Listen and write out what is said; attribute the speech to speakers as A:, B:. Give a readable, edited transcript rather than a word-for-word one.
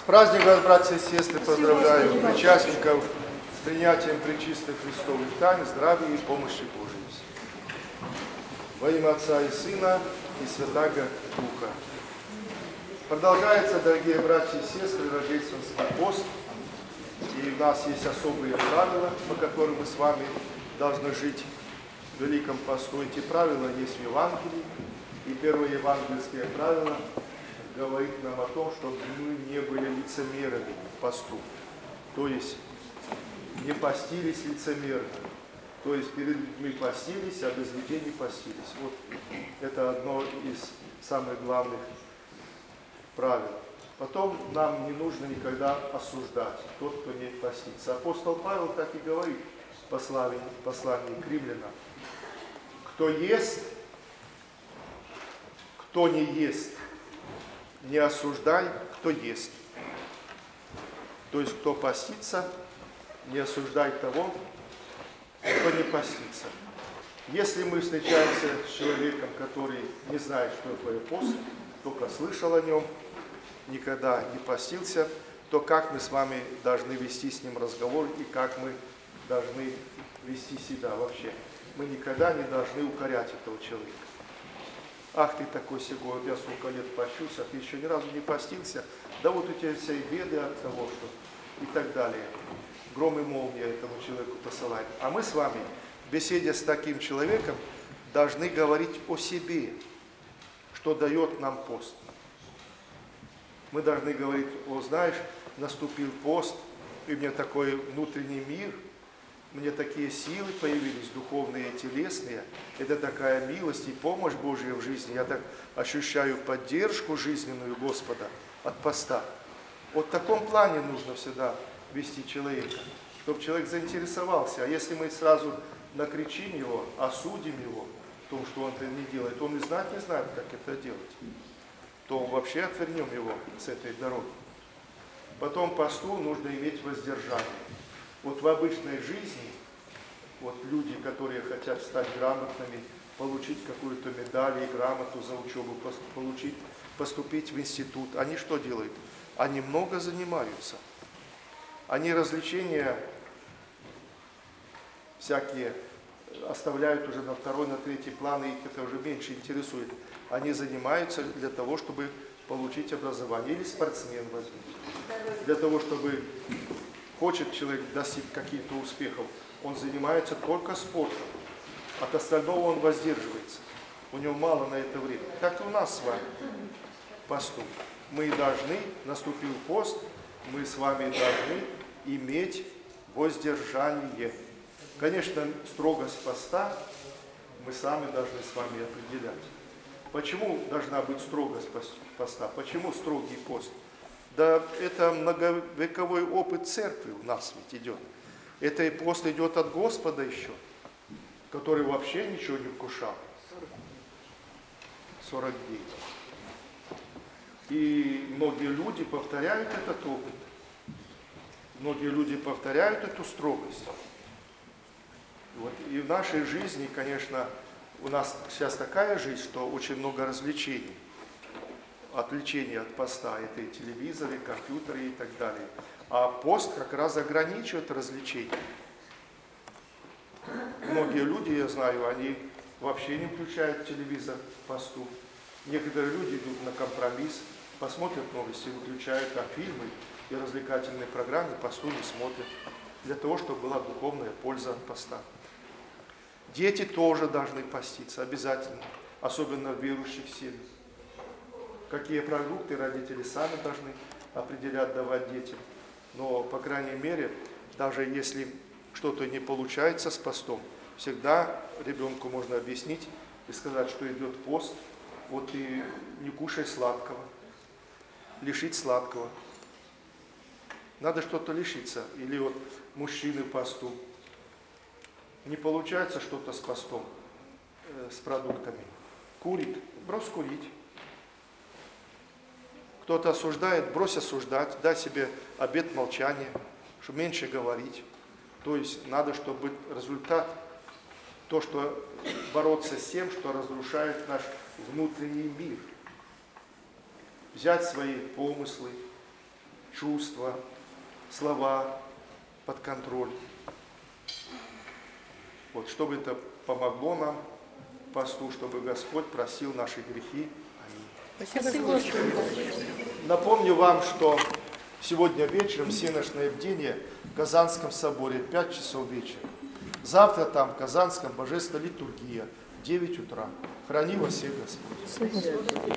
A: Праздник вас, братья и сестры, поздравляю участников с принятием пречистых Христовых тайн, здравия и помощи Божией. Во имя Отца и Сына и Святаго Духа. Продолжается, дорогие братья и сестры, Рождественский пост. И у нас есть особые правила, по которым мы с вами должны жить в Великом посту. Эти правила есть в Евангелии. И первое евангельское правило говорит нам о том, чтобы мы не были лицемерами в посту. То есть не постились лицемерно. То есть перед людьми постились, а без людей не постились. Вот это одно из самых главных правил. Потом нам не нужно никогда осуждать тот, кто не постится. Апостол Павел так и говорит в послании к римлянам. Кто ест, кто не ест, не осуждай, кто ест. То есть, кто постится, не осуждай того, кто не постится. Если мы встречаемся с человеком, который не знает, что такое пост, только слышал о нем, никогда не постился, то как мы с вами должны вести с ним разговор и как мы должны вести себя вообще? Мы никогда не должны укорять этого человека. Ах, ты такой сегой, я сколько лет пощусь, а ты еще ни разу не постился. Да вот у тебя все беды от того, что и так далее. Гром и молния этому человеку посылает. А мы с вами, в беседе с таким человеком, должны говорить о себе, что дает нам пост. Мы должны говорить: о, знаешь, наступил пост, и у меня такой внутренний мир, мне такие силы появились, духовные и телесные. Это такая милость и помощь Божья в жизни. Я так ощущаю поддержку жизненную Господа от поста. Вот в таком плане нужно всегда вести человека, чтобы человек заинтересовался. А если мы сразу накричим его, осудим его в том, что он это не делает, он и знать не знает, как это делать, то вообще отвернем его с этой дороги. Потом посту нужно иметь воздержание. Вот в обычной жизни, вот люди, которые хотят стать грамотными, получить какую-то медаль и грамоту за учебу, поступить в институт, они что делают? Они много занимаются. Они развлечения всякие оставляют уже на второй, на третий план, и их это уже меньше интересует. Они занимаются для того, чтобы получить образование. Или спортсмен возьмите. Для того, чтобы хочет человек достичь каких-то успехов, он занимается только спортом. От остального он воздерживается. У него мало на это времени. Так и у нас с вами посту. Мы должны, наступил пост, мы с вами должны иметь воздержание. Конечно, строгость поста мы сами должны с вами определять. Почему должна быть строгость поста? Почему строгий пост? Да это многовековой опыт церкви у нас ведь идет. Это пост идет от Господа еще, который вообще ничего не вкушал. 40 дней. И многие люди повторяют этот опыт. Многие люди повторяют эту строгость. Вот. И в нашей жизни, конечно, у нас сейчас такая жизнь, что очень много развлечений. Отвлечение от поста, это и телевизоры, и компьютеры и так далее. А пост как раз ограничивает развлечения. Многие люди, я знаю, они вообще не включают телевизор в посту. Некоторые люди идут на компромисс, посмотрят новости, выключают, а фильмы и развлекательные программы посту не смотрят. Для того, чтобы была духовная польза от поста. Дети тоже должны поститься, обязательно. Особенно в верующих семьях. Какие продукты родители сами должны определять, давать детям. Но, по крайней мере, даже если что-то не получается с постом, всегда ребенку можно объяснить и сказать, что идет пост, вот и не кушай сладкого, лишить сладкого. Надо что-то лишиться. Или вот мужчины в посту. Не получается что-то с постом, с продуктами. Курит, брось курить. Кто-то осуждает, брось осуждать, дай себе обет молчания, чтобы меньше говорить. То есть надо, чтобы результат, то, что бороться с тем, что разрушает наш внутренний мир. Взять свои помыслы, чувства, слова под контроль. Вот, чтобы это помогло нам посту, чтобы Господь просил наши грехи.
B: Спасибо.
A: Напомню вам, что сегодня вечером всеночное бдение в Казанском соборе, 5 часов вечера. Завтра там в Казанском божественная литургия, 9 утра. Храни вас всех Господь.